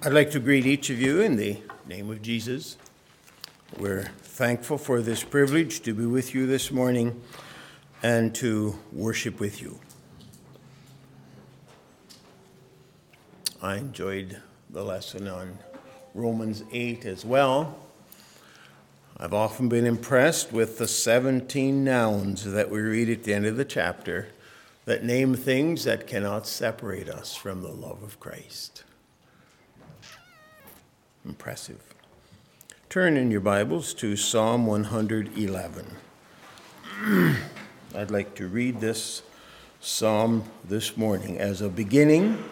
I'd like to greet each of you in the name of Jesus. We're thankful for this privilege to be with you this morning and to worship with you. I enjoyed the lesson on Romans 8 as well. I've often been impressed with the 17 nouns that we read at the end of the chapter that name things that cannot separate us from the love of Christ. Impressive. Turn in your Bibles to Psalm 111. I'd like to read this psalm this morning as a beginning.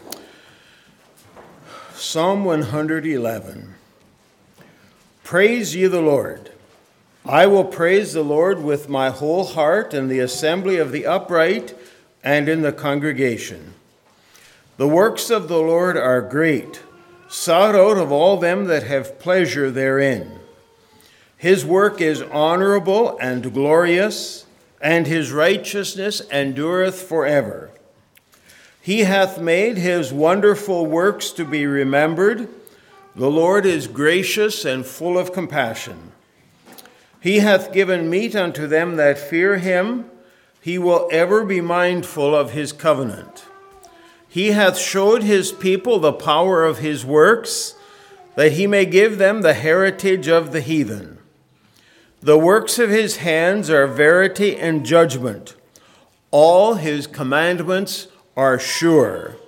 Psalm 111. Praise ye the Lord. I will praise the Lord with my whole heart in the assembly of the upright and in the congregation. The works of the Lord are great, sought out of all them that have pleasure therein. His work is honorable and glorious, and his righteousness endureth forever. He hath made his wonderful works to be remembered. The Lord is gracious and full of compassion. He hath given meat unto them that fear him. He will ever be mindful of his covenant. He hath showed his people the power of his works, that he may give them the heritage of the heathen. The works of his hands are verity and judgment. All his commandments are sure.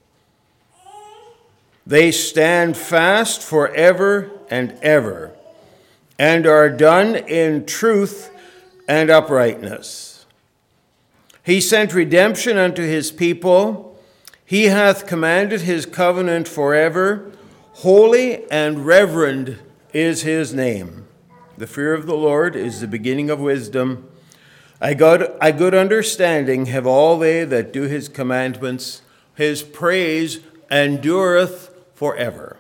They stand fast forever and ever, and are done in truth and uprightness. He sent redemption unto his people. He hath commanded his covenant forever. Holy and reverend is his name. The fear of the Lord is the beginning of wisdom. A good understanding have all they that do his commandments. His praise endureth forever.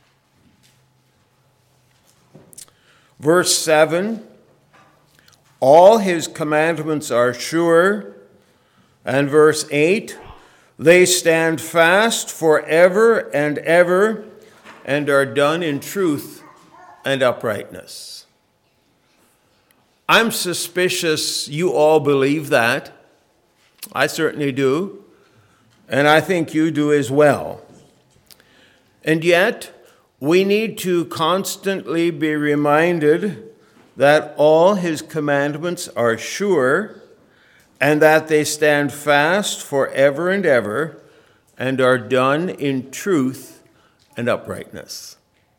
Verse 7, all his commandments are sure. And verse 8, they stand fast forever and ever, and are done in truth and uprightness. I'm suspicious you all believe that. I certainly do, and I think you do as well. And yet, we need to constantly be reminded that all his commandments are sure, and that they stand fast forever and ever, and are done in truth and uprightness.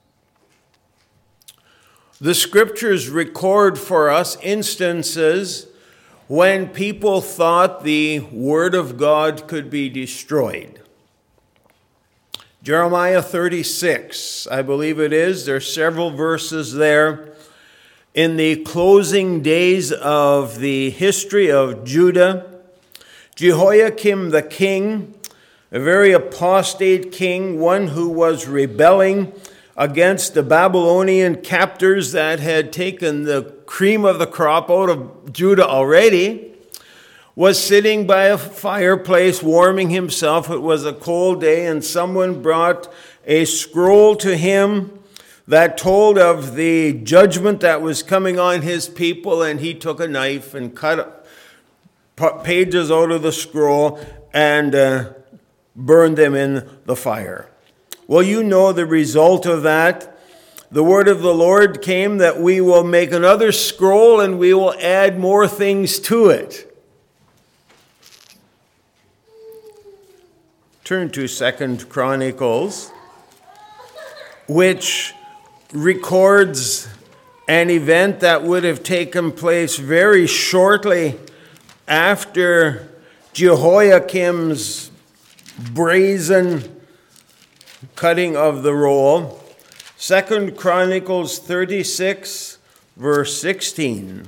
The scriptures record for us instances when people thought the word of God could be destroyed. Jeremiah 36, I believe it is. There are several verses there. In the closing days of the history of Judah, Jehoiakim the king, a very apostate king, one who was rebelling against the Babylonian captors that had taken the cream of the crop out of Judah already, was sitting by a fireplace warming himself. It was a cold day, and someone brought a scroll to him that told of the judgment that was coming on his people, and he took a knife and cut pages out of the scroll and burned them in the fire. Well, you know the result of that. The word of the Lord came that we will make another scroll and we will add more things to it. Turn to 2 Chronicles, which records an event that would have taken place very shortly after Jehoiakim's brazen cutting of the roll. 2 Chronicles 36, verse 16.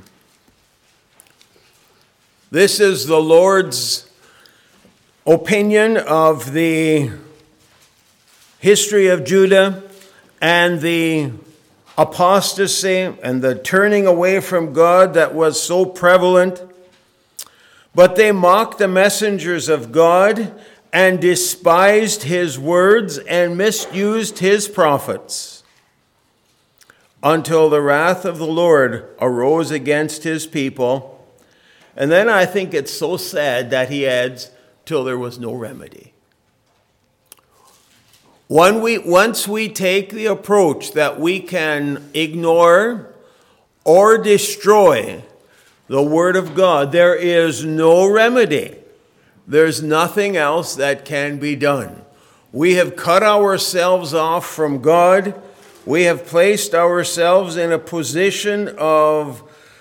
This is the Lord's opinion of the history of Judah and the apostasy and the turning away from God that was so prevalent. But they mocked the messengers of God and despised his words and misused his prophets, until the wrath of the Lord arose against his people. And then I think it's so sad that he adds, till there was no remedy. Once we take the approach that we can ignore or destroy the Word of God, there is no remedy. There's nothing else that can be done. We have cut ourselves off from God. We have placed ourselves in a position of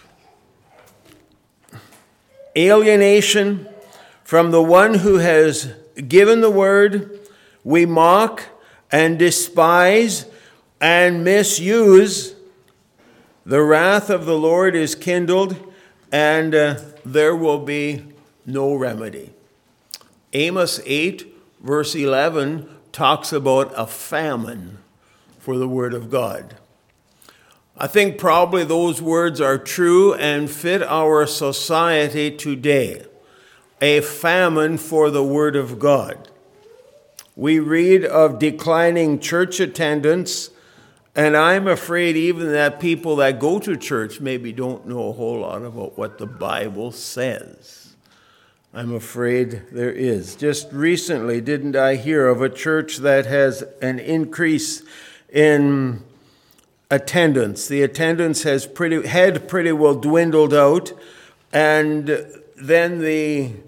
alienation from the one who has given the Word. We mock and despise and misuse. The wrath of the Lord is kindled, and there will be no remedy. Amos 8, verse 11, talks about a famine for the Word of God. I think probably those words are true and fit our society today. A famine for the Word of God. We read of declining church attendance, and I'm afraid even that people that go to church maybe don't know a whole lot about what the Bible says. I'm afraid there is. Just recently, didn't I hear of a church that has an increase in attendance? The attendance had pretty well dwindled out, and then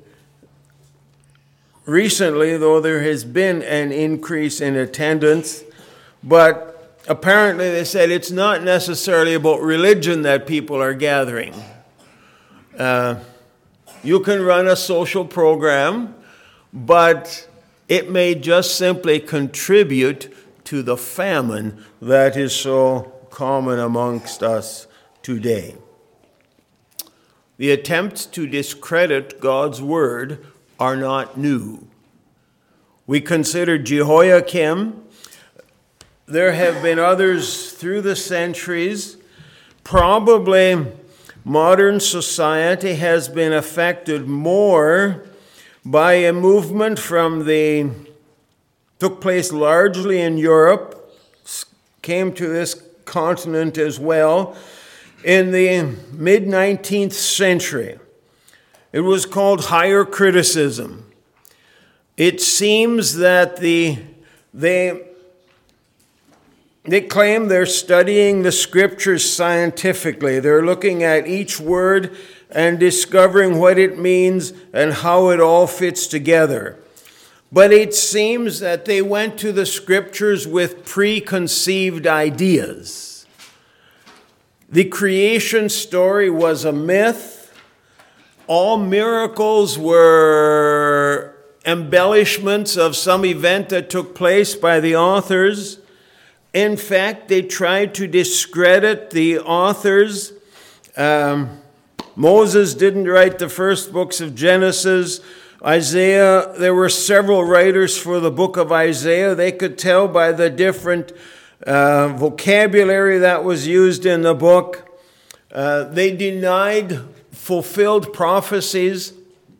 recently, though, there has been an increase in attendance, but apparently they said it's not necessarily about religion that people are gathering. You can run a social program, but it may just simply contribute to the famine that is so common amongst us today. The attempts to discredit God's word are not new. We consider Jehoiakim. There have been others through the centuries. Probably modern society has been affected more by a movement took place largely in Europe, came to this continent as well, in the mid-19th century. It was called higher criticism. It seems that they claim they're studying the scriptures scientifically. They're looking at each word and discovering what it means and how it all fits together. But it seems that they went to the scriptures with preconceived ideas. The creation story was a myth. All miracles were embellishments of some event that took place by the authors. In fact, they tried to discredit the authors. Moses didn't write the first books of Genesis. Isaiah, there were several writers for the book of Isaiah. They could tell by the different vocabulary that was used in the book. They denied fulfilled prophecies.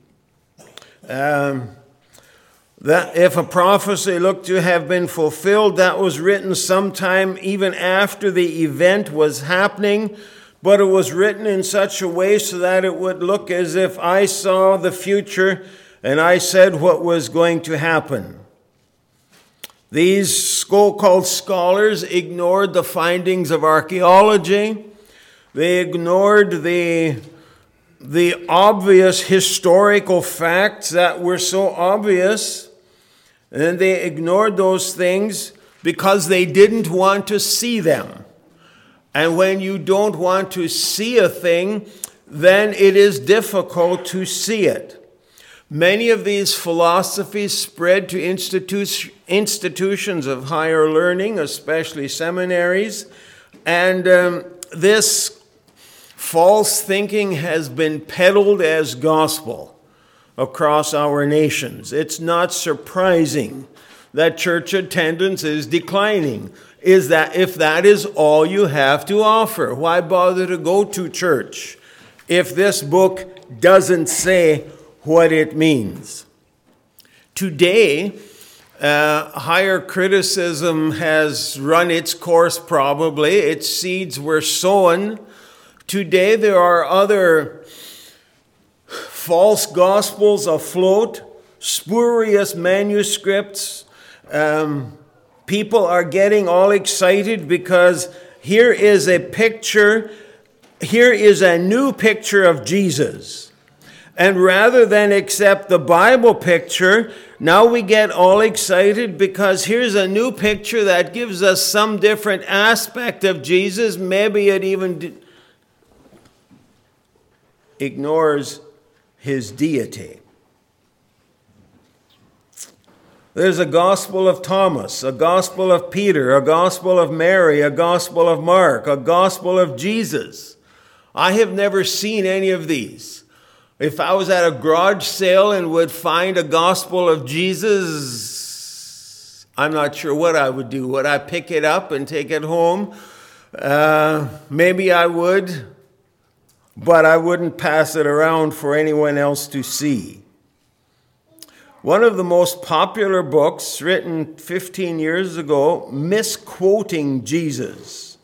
That if a prophecy looked to have been fulfilled, that was written sometime even after the event was happening, but it was written in such a way so that it would look as if I saw the future and I said what was going to happen. These so-called scholars ignored the findings of archaeology. They ignored the obvious historical facts that were so obvious. And they ignored those things because they didn't want to see them. And when you don't want to see a thing, then it is difficult to see it. Many of these philosophies spread to institutions of higher learning, especially seminaries, and this false thinking has been peddled as gospel across our nations. It's not surprising that church attendance is declining. Is that if that is all you have to offer, why bother to go to church if this book doesn't say what it means? Today, higher criticism has run its course probably. Its seeds were sown. Today there are other false gospels afloat, spurious manuscripts. People are getting all excited because here is a new picture of Jesus. And rather than accept the Bible picture, now we get all excited because here's a new picture that gives us some different aspect of Jesus. Maybe it even ignores his deity. There's a gospel of Thomas, a gospel of Peter, a gospel of Mary, a gospel of Mark, a gospel of Jesus. I have never seen any of these. If I was at a garage sale and would find a gospel of Jesus, I'm not sure what I would do. Would I pick it up and take it home? Maybe I would, but I wouldn't pass it around for anyone else to see. One of the most popular books written 15 years ago, misquoting Jesus.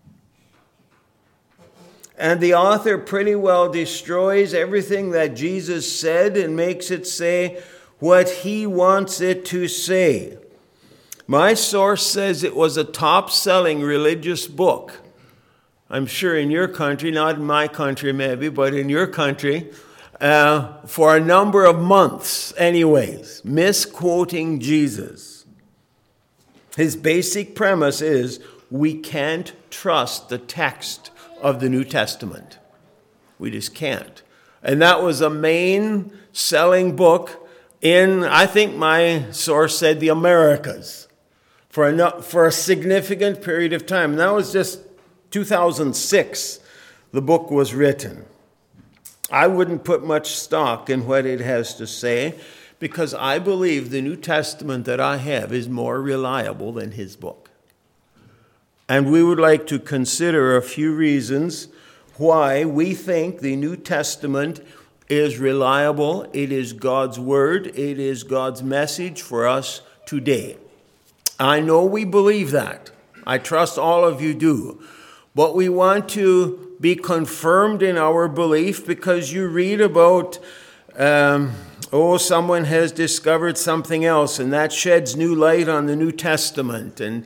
And the author pretty well destroys everything that Jesus said and makes it say what he wants it to say. My source says it was a top-selling religious book. I'm sure in your country, not in my country maybe, but in your country, for a number of months anyways, misquoting Jesus. His basic premise is we can't trust the text of the New Testament. We just can't. And that was a main selling book in, I think my source said, the Americas for a significant period of time. And that was just 2006 the book was written. I wouldn't put much stock in what it has to say because I believe the New Testament that I have is more reliable than his book. And we would like to consider a few reasons why we think the New Testament is reliable. It is God's word. It is God's message for us today. I know we believe that. I trust all of you do. But we want to be confirmed in our belief because you read about, someone has discovered something else and that sheds new light on the New Testament. And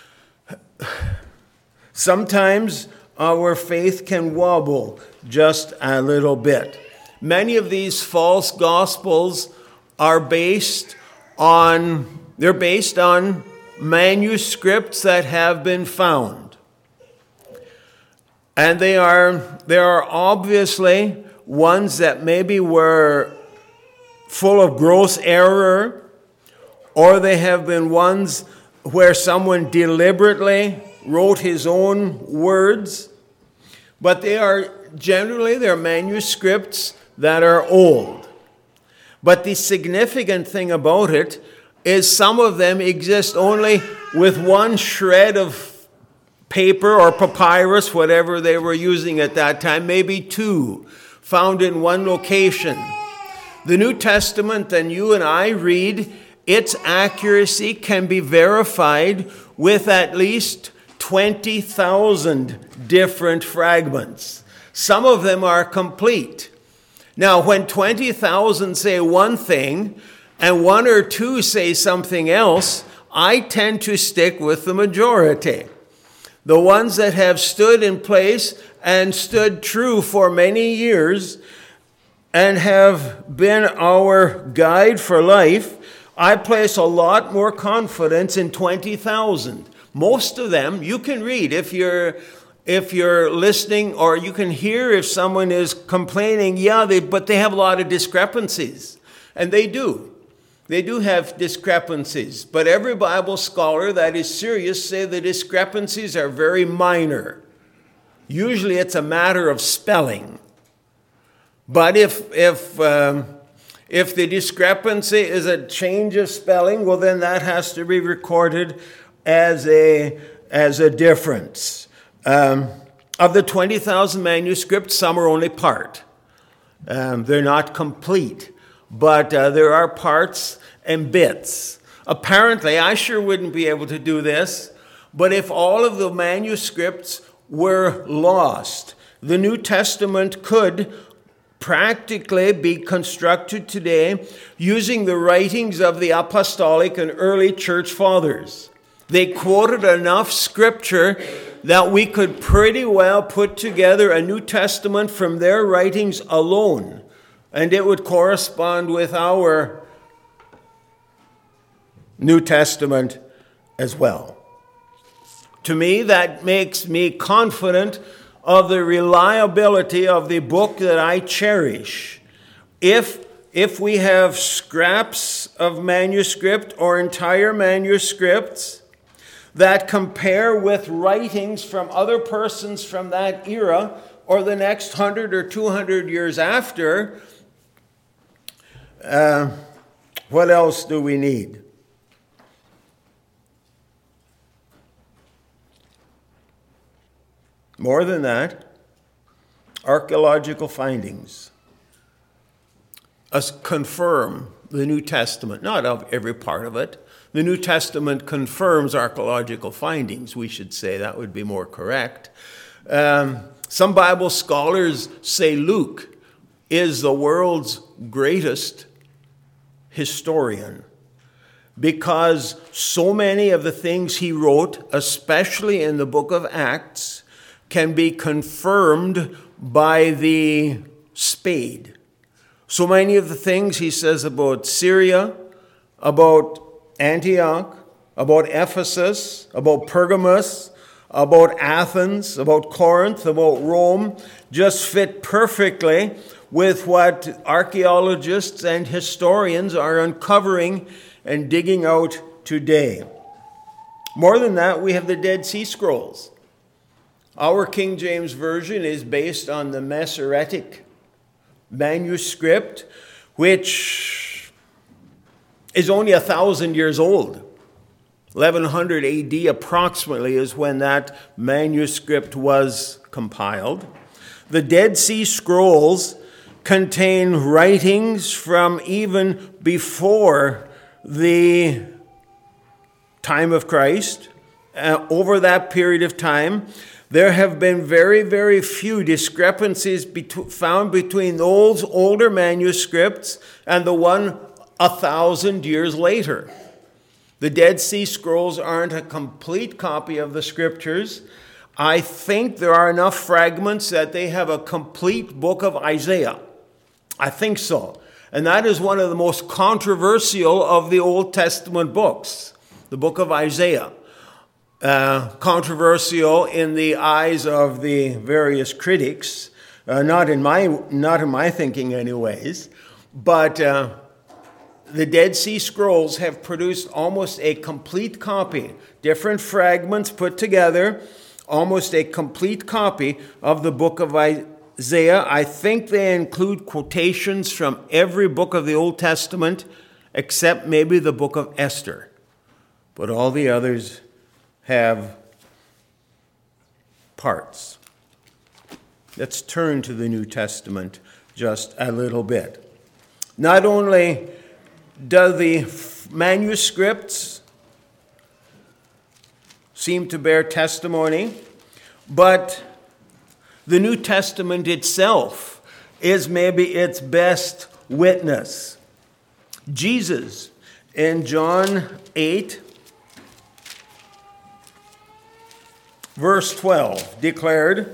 sometimes our faith can wobble just a little bit. Many of these false gospels are based on manuscripts that have been found. And there are obviously ones that maybe were full of gross error, or they have been ones where someone deliberately wrote his own words. But they're manuscripts that are old. But the significant thing about it is some of them exist only with one shred of paper or papyrus, whatever they were using at that time, maybe two, found in one location. The New Testament that you and I read, its accuracy can be verified with at least 20,000 different fragments. Some of them are complete. Now, when 20,000 say one thing and one or two say something else, I tend to stick with the majority. The ones that have stood in place and stood true for many years and have been our guide for life, I place a lot more confidence in 20,000. Most of them you can read if you're listening, or you can hear if someone is complaining, but they have a lot of discrepancies. And they do. They do have discrepancies, but every Bible scholar that is serious say the discrepancies are very minor. Usually it's a matter of spelling. But if the discrepancy is a change of spelling, well, then that has to be recorded as a difference. Of the 20,000 manuscripts, some are only part. They're not complete. But there are parts, and bits. Apparently, I sure wouldn't be able to do this, but if all of the manuscripts were lost, the New Testament could practically be constructed today using the writings of the apostolic and early church fathers. They quoted enough scripture that we could pretty well put together a New Testament from their writings alone, and it would correspond with our New Testament as well. To me, that makes me confident of the reliability of the book that I cherish. If we have scraps of manuscript or entire manuscripts that compare with writings from other persons from that era or the next 100 or 200 years after, what else do we need? More than that, archaeological findings confirm the New Testament, not of every part of it. The New Testament confirms archaeological findings, we should say. That would be more correct. Some Bible scholars say Luke is the world's greatest historian because so many of the things he wrote, especially in the book of Acts, can be confirmed by the spade. So many of the things he says about Syria, about Antioch, about Ephesus, about Pergamos, about Athens, about Corinth, about Rome, just fit perfectly with what archaeologists and historians are uncovering and digging out today. More than that, we have the Dead Sea Scrolls. Our King James Version is based on the Masoretic manuscript, which is only 1,000 years old. 1100 AD approximately is when that manuscript was compiled. The Dead Sea Scrolls contain writings from even before the time of Christ. Over that period of time, there have been very, very few discrepancies found between those older manuscripts and the one 1,000 years later. The Dead Sea Scrolls aren't a complete copy of the Scriptures. I think there are enough fragments that they have a complete book of Isaiah. I think so. And that is one of the most controversial of the Old Testament books, the book of Isaiah. Controversial in the eyes of the various critics, not in my thinking anyways, but the Dead Sea Scrolls have produced almost a complete copy, different fragments put together, almost a complete copy of the book of Isaiah. I think they include quotations from every book of the Old Testament except maybe the book of Esther, but all the others have parts. Let's turn to the New Testament just a little bit. Not only do the manuscripts seem to bear testimony, but the New Testament itself is maybe its best witness. Jesus, in John 8, verse 12, declared,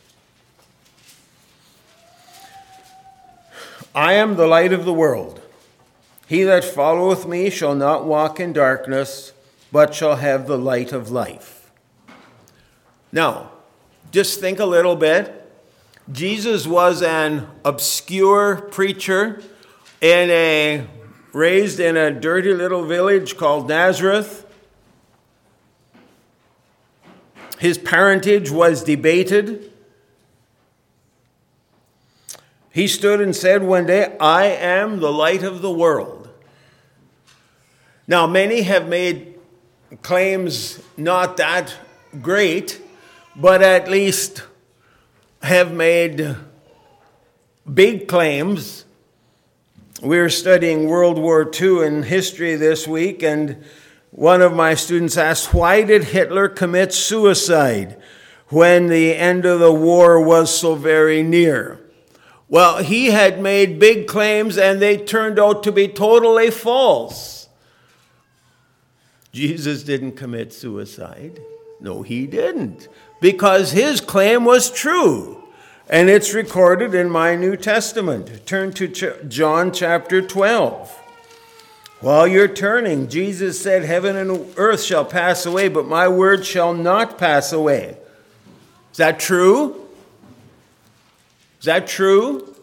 I am the light of the world. He that followeth me shall not walk in darkness, but shall have the light of life. Now, just think a little bit. Jesus was an obscure preacher raised in a dirty little village called Nazareth. His parentage was debated. He stood and said one day, I am the light of the world. Now, many have made claims not that great, but at least have made big claims We're studying World War II in history this week, and one of my students asked, why did Hitler commit suicide when the end of the war was so very near? Well, he had made big claims, and they turned out to be totally false. Jesus didn't commit suicide. No, he didn't, because his claim was true. And it's recorded in my New Testament. Turn to John chapter 12. While you're turning, Jesus said, heaven and earth shall pass away, but my word shall not pass away. Is that true? Is that true?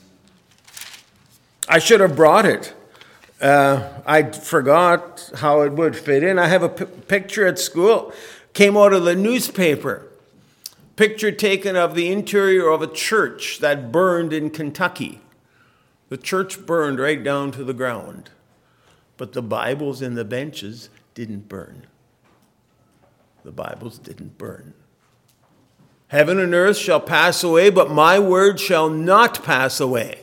I should have brought it. I forgot how it would fit in. I have a picture at school. Came out of the newspaper. Picture taken of the interior of a church that burned in Kentucky. The church burned right down to the ground. But the Bibles in the benches didn't burn. The Bibles didn't burn. Heaven and earth shall pass away, but my word shall not pass away.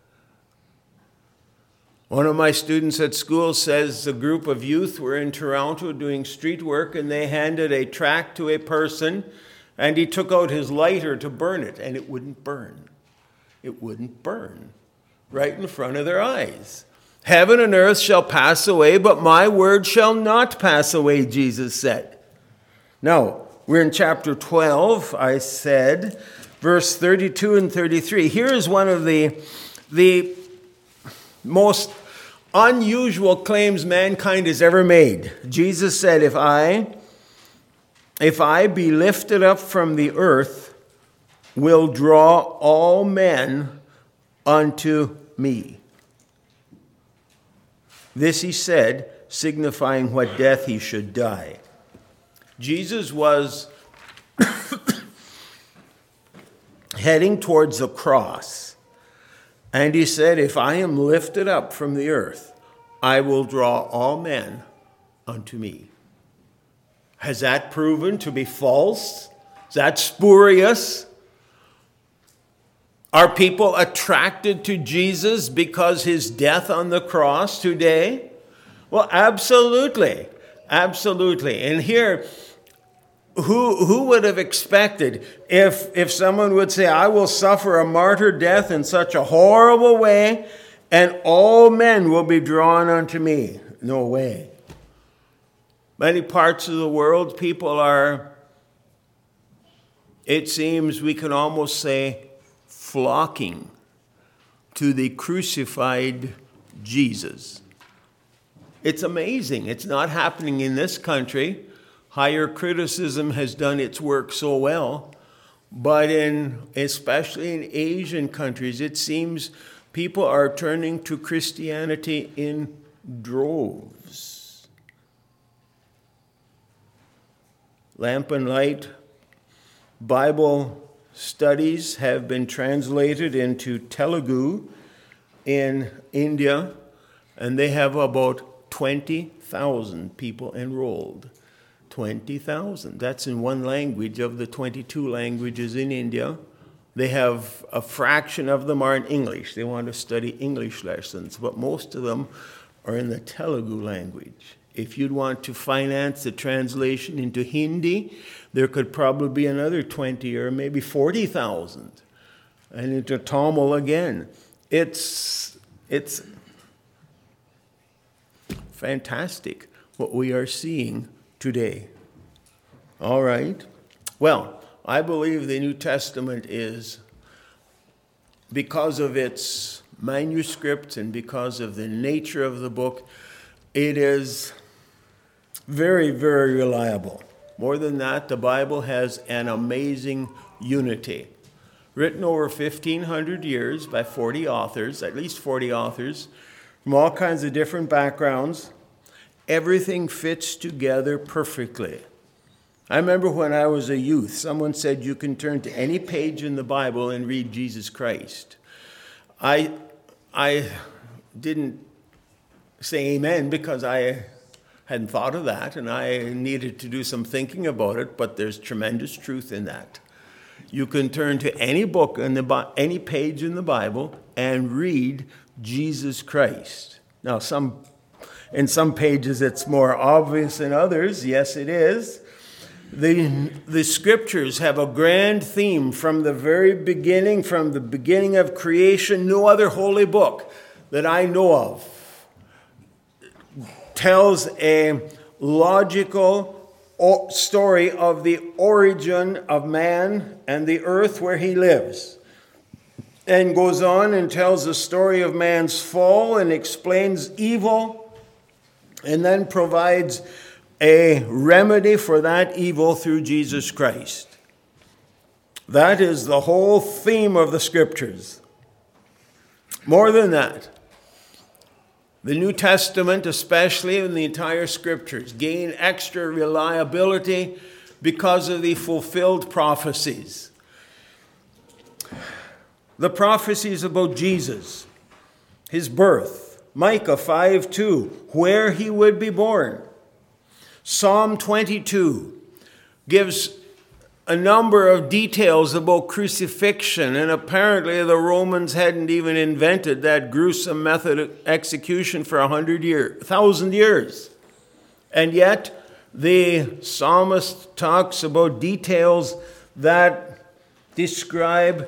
One of my students at school says a group of youth were in Toronto doing street work, and they handed a tract to a person, and he took out his lighter to burn it, and it wouldn't burn. It wouldn't burn. Right in front of their eyes. Heaven and earth shall pass away, but my word shall not pass away, Jesus said. Now, we're in chapter 12, I said, verse 32 and 33. Here is one of the most unusual claims mankind has ever made. Jesus said, if I be lifted up from the earth, will draw all men unto me. This he said, signifying what death he should die. Jesus was heading towards the cross. And he said, if I am lifted up from the earth, I will draw all men unto me. Has that proven to be false? Is that spurious? Are people attracted to Jesus because his death on the cross today? Well, absolutely. Absolutely. And here, who would have expected if someone would say, I will suffer a martyr death in such a horrible way, and all men will be drawn unto me? No way. Many parts of the world, people are, it seems we can almost say, flocking to the crucified Jesus. It's amazing. It's not happening in this country. Higher criticism has done its work so well. But especially in Asian countries, it seems people are turning to Christianity in droves. Lamp and Light Bible studies have been translated into Telugu in India, and they have about 20,000 people enrolled. 20,000. That's in one language of the 22 languages in India. They have a fraction of them are in English. They want to study English lessons, but most of them are in the Telugu language. If you'd want to finance the translation into Hindi, there could probably be another 20 or maybe 40,000. And into Tamil again. It's fantastic what we are seeing today. All right. Well, I believe the New Testament is, because of its manuscript and because of the nature of the book, it is very, very reliable. More than that, the Bible has an amazing unity. Written over 1,500 years by 40 authors, at least 40 authors, from all kinds of different backgrounds. Everything fits together perfectly. I remember when I was a youth, someone said you can turn to any page in the Bible and read Jesus Christ. I didn't say amen because I hadn't thought of that, and I needed to do some thinking about it, but there's tremendous truth in that. You can turn to any book, any page in the Bible, and read Jesus Christ. Now, in some pages it's more obvious than others. Yes, it is. The scriptures have a grand theme from the very beginning, from the beginning of creation. No other holy book that I know of tells a logical story of the origin of man and the earth where he lives, and goes on and tells the story of man's fall and explains evil, and then provides a remedy for that evil through Jesus Christ. That is the whole theme of the scriptures. More than that, the New Testament, especially in the entire scriptures, gain extra reliability because of the fulfilled prophecies. The prophecies about Jesus, his birth, Micah 5:2, where he would be born. Psalm 22 gives a number of details about crucifixion, and apparently the Romans hadn't even invented that gruesome method of execution for 1,000 years. And yet the psalmist talks about details that describe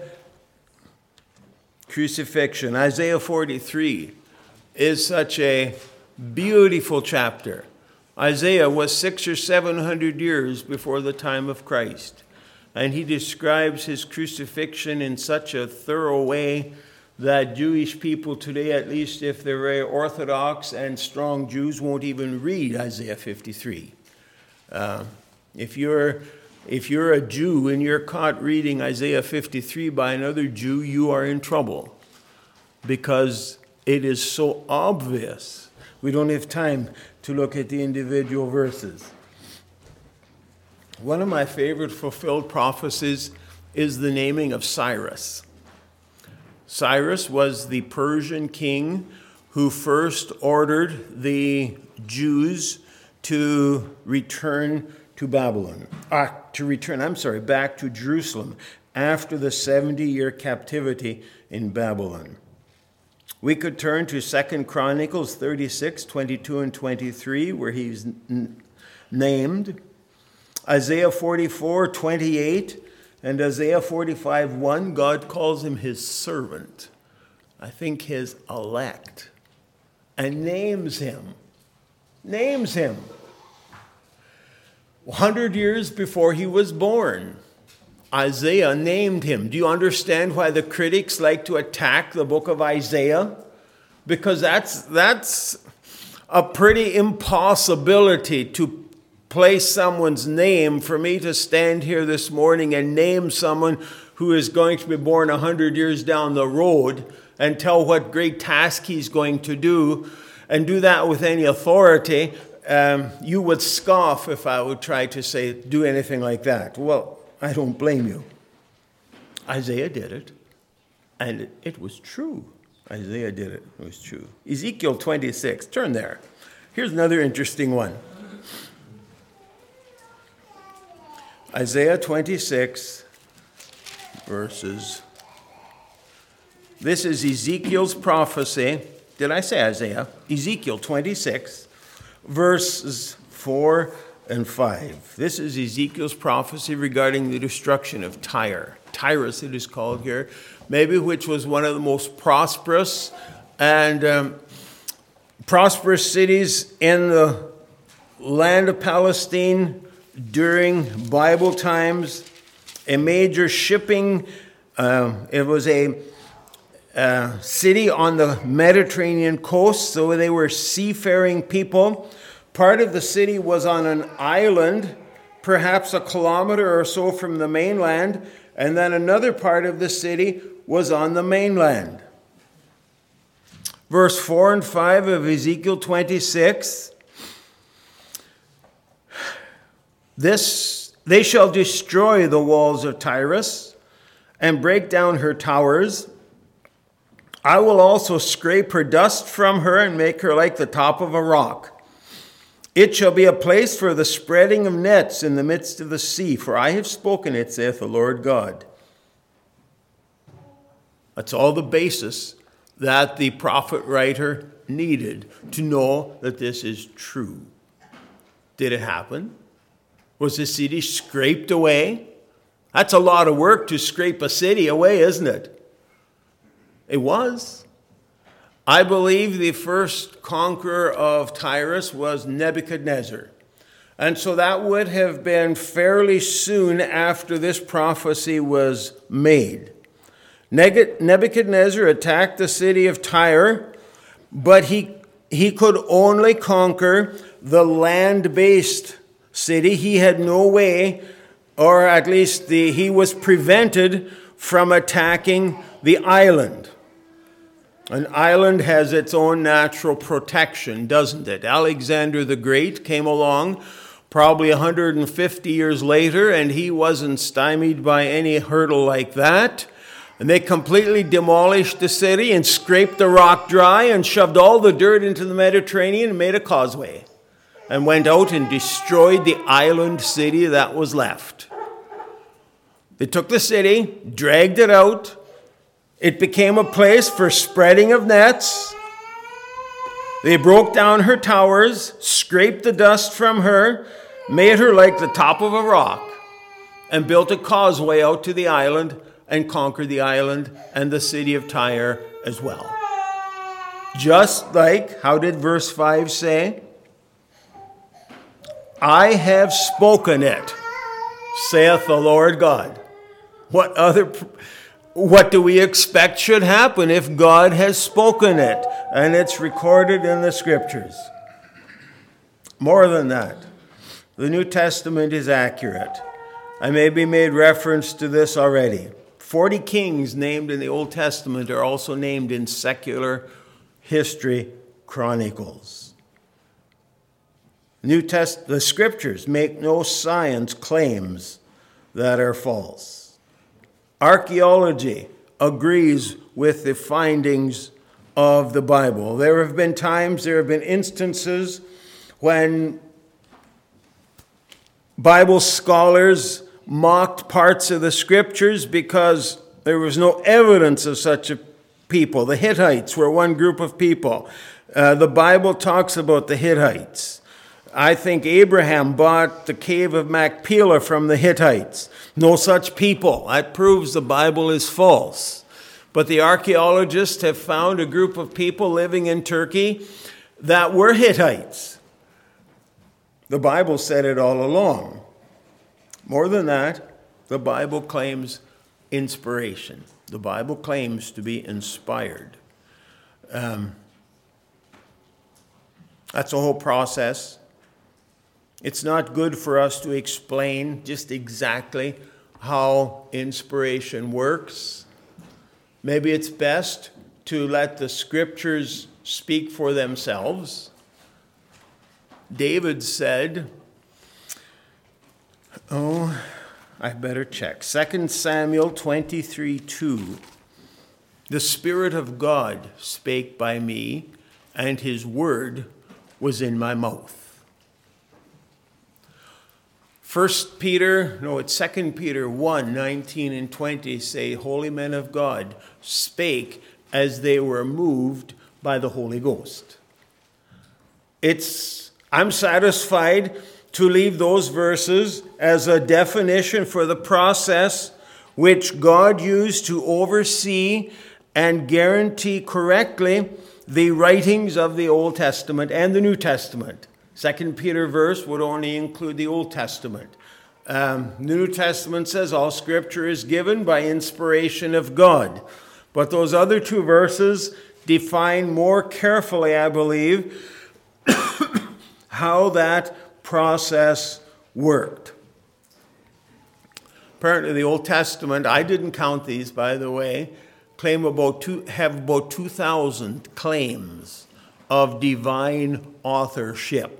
crucifixion. Isaiah 43 is such a beautiful chapter. Isaiah was 600 or 700 years before the time of Christ, and he describes his crucifixion in such a thorough way that Jewish people today, at least if they're very orthodox and strong Jews, won't even read Isaiah 53. If you're a Jew and you're caught reading Isaiah 53 by another Jew, you are in trouble because it is so obvious. We don't have time to look at the individual verses. One of my favorite fulfilled prophecies is the naming of Cyrus. Cyrus was the Persian king who first ordered the Jews to return to Babylon, back to Jerusalem after the 70-year captivity in Babylon. We could turn to 2 Chronicles 36, 22 and 23, where he's named. Isaiah 44, 28, and Isaiah 45, 1, God calls him his servant. I think his elect. And names him. 100 years before he was born, Isaiah named him. Do you understand why the critics like to attack the book of Isaiah? Because that's a pretty impossibility to place someone's name. For me to stand here this morning and name someone who is going to be born 100 years down the road and tell what great task he's going to do, and do that with any authority, you would scoff if I would try to say, do anything like that. Well, I don't blame you. Isaiah did it, and it was true. Isaiah did it. It was true. Ezekiel 26. Turn there. Here's another interesting one. Isaiah 26, verses. This is Ezekiel's prophecy. Did I say Isaiah? Ezekiel 26, verses 4 and 5. This is Ezekiel's prophecy regarding the destruction of Tyre. Tyrus, it is called here, maybe which was one of the most prosperous and prosperous cities in the land of Palestine during Bible times. A major shipping, it was a city on the Mediterranean coast, so they were seafaring people. Part of the city was on an island, perhaps a kilometer or so from the mainland, and then another part of the city was on the mainland. Verse 4 and 5 of Ezekiel 26. They shall destroy the walls of Tyrus and break down her towers. I will also scrape her dust from her and make her like the top of a rock. It shall be a place for the spreading of nets in the midst of the sea, for I have spoken it, saith the Lord God. That's all the basis that the prophet writer needed to know that this is true. Did it happen? Was the city scraped away? That's a lot of work to scrape a city away, isn't it? It was. I believe the first conqueror of Tyrus was Nebuchadnezzar. And so that would have been fairly soon after this prophecy was made. Nebuchadnezzar attacked the city of Tyre, but he could only conquer the land-based city. He had no way, or at least he was prevented from attacking the island. An island has its own natural protection, doesn't it? Alexander the Great came along probably 150 years later, and he wasn't stymied by any hurdle like that. And they completely demolished the city and scraped the rock dry and shoved all the dirt into the Mediterranean and made a causeway and went out and destroyed the island city that was left. They took the city, dragged it out. It became a place for spreading of nets. They broke down her towers, scraped the dust from her, made her like the top of a rock, and built a causeway out to the island and conquered the island and the city of Tyre as well. Just like, how did verse 5 say? I have spoken it, saith the Lord God. What do we expect should happen if God has spoken it? And it's recorded in the scriptures. More than that, the New Testament is accurate. I maybe made reference to this already. 40 kings named in the Old Testament are also named in secular history chronicles. The scriptures make no science claims that are false. Archaeology agrees with the findings of the Bible. There have been instances when Bible scholars mocked parts of the scriptures because there was no evidence of such a people. The Hittites were one group of people. The Bible talks about the Hittites. I think Abraham bought the cave of Machpelah from the Hittites. No such people. That proves the Bible is false. But the archaeologists have found a group of people living in Turkey that were Hittites. The Bible said it all along. More than that, the Bible claims inspiration. The Bible claims to be inspired. That's a whole process. It's not good for us to explain just exactly how inspiration works. Maybe it's best to let the scriptures speak for themselves. David said, I better check. 2 Samuel 23:2. The Spirit of God spake by me, and his word was in my mouth. 2 Peter 1:19 and 20 say, holy men of God spake as they were moved by the Holy Ghost. I'm satisfied to leave those verses as a definition for the process which God used to oversee and guarantee correctly the writings of the Old Testament and the New Testament. 2 Peter verse would only include the Old Testament. The New Testament says all Scripture is given by inspiration of God. But those other two verses define more carefully, I believe, how that process worked. Apparently the Old Testament, I didn't count these by the way, have about 2,000 claims of divine authorship.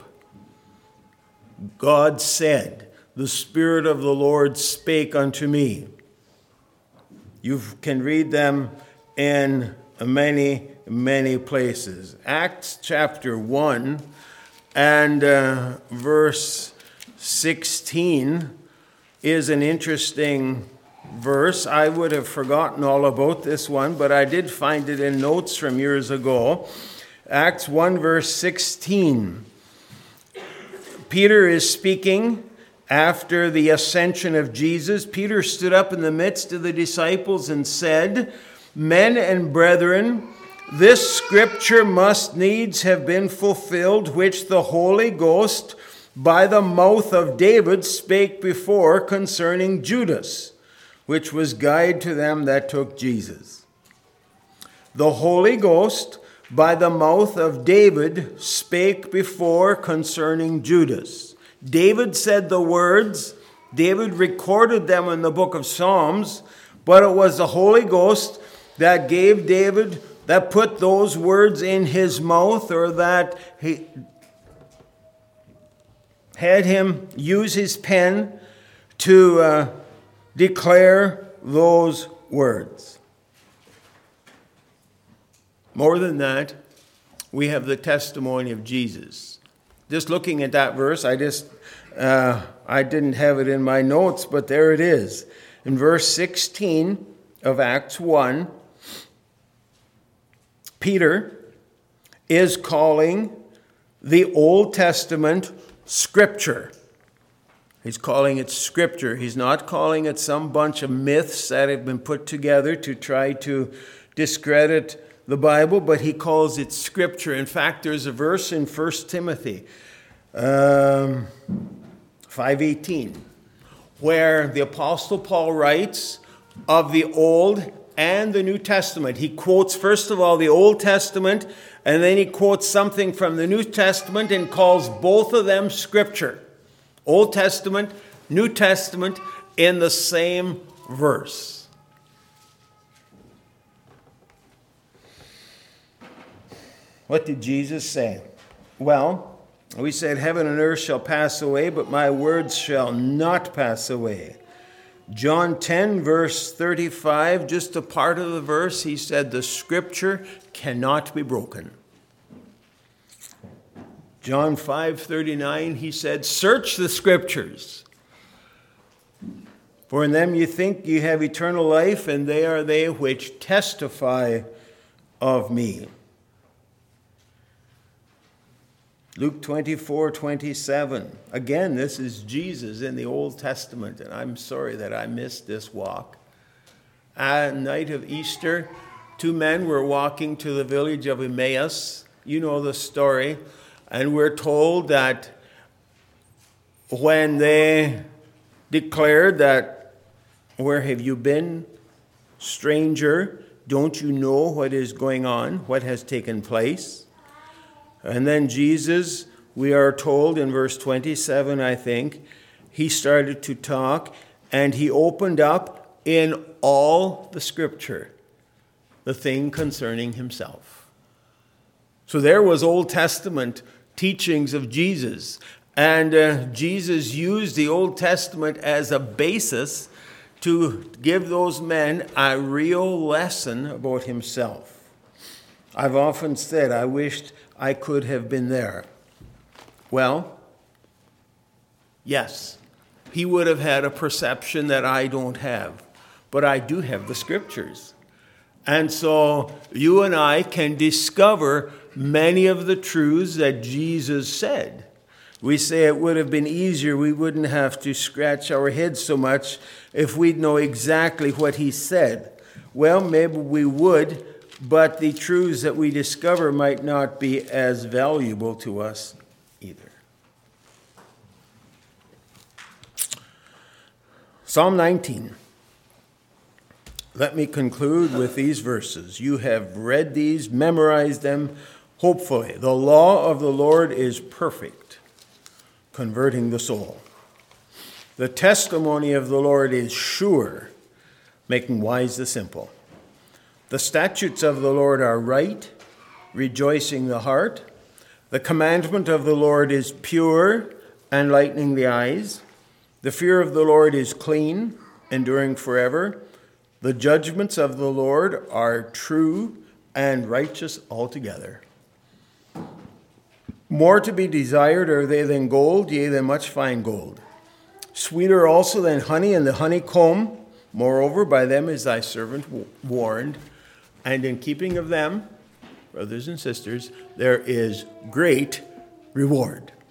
God said, the Spirit of the Lord spake unto me. You can read them in many, many places. Acts chapter 1 and verse 16 is an interesting verse. I would have forgotten all about this one, but I did find it in notes from years ago. Acts 1, verse 16. Peter is speaking after the ascension of Jesus. Peter stood up in the midst of the disciples and said, "Men and brethren, this scripture must needs have been fulfilled, which the Holy Ghost by the mouth of David spake before concerning Judas, which was guide to them that took Jesus." The Holy Ghost by the mouth of David spake before concerning Judas. David said the words. David recorded them in the book of Psalms, but it was the Holy Ghost that gave David, that put those words in his mouth, or that he had him use his pen to declare those words. More than that, we have the testimony of Jesus. Just looking at that verse, I didn't have it in my notes, but there it is. In verse 16 of Acts 1, Peter is calling the Old Testament Scripture. He's calling it Scripture. He's not calling it some bunch of myths that have been put together to try to discredit the Bible, but he calls it Scripture. In fact, there's a verse in 1 Timothy 5:18 where the Apostle Paul writes of the Old and the New Testament. He quotes, first of all, the Old Testament, and then he quotes something from the New Testament and calls both of them Scripture. Old Testament, New Testament in the same verse. What did Jesus say? Well, we said, "Heaven and earth shall pass away, but my words shall not pass away." John 10, verse 35, just a part of the verse, he said, "The Scripture cannot be broken." John 5:39, he said, "Search the Scriptures, for in them you think you have eternal life, and they are they which testify of me." Luke 24:27. Again, this is Jesus in the Old Testament, and I'm sorry that I missed this walk. At night of Easter, two men were walking to the village of Emmaus. You know the story. And we're told that when they declared that, "Where have you been, stranger? Don't you know what is going on, what has taken place?" And then Jesus, we are told in verse 27, I think, he started to talk, and he opened up in all the Scripture the thing concerning himself. So there was Old Testament teachings of Jesus, and Jesus used the Old Testament as a basis to give those men a real lesson about himself. I've often said I wished I could have been there. Well, yes, he would have had a perception that I don't have, but I do have the Scriptures. And so you and I can discover many of the truths that Jesus said. We say it would have been easier, we wouldn't have to scratch our heads so much if we'd know exactly what he said. Well, maybe we would, but the truths that we discover might not be as valuable to us either. Psalm 19. Let me conclude with these verses. You have read these, memorized them, hopefully. The law of the Lord is perfect, converting the soul. The testimony of the Lord is sure, making wise the simple. The statutes of the Lord are right, rejoicing the heart. The commandment of the Lord is pure, enlightening the eyes. The fear of the Lord is clean, enduring forever. The judgments of the Lord are true and righteous altogether. More to be desired are they than gold, yea, than much fine gold. Sweeter also than honey and the honeycomb, Moreover, by them is thy servant warned, and in keeping of them, brothers and sisters, there is great reward.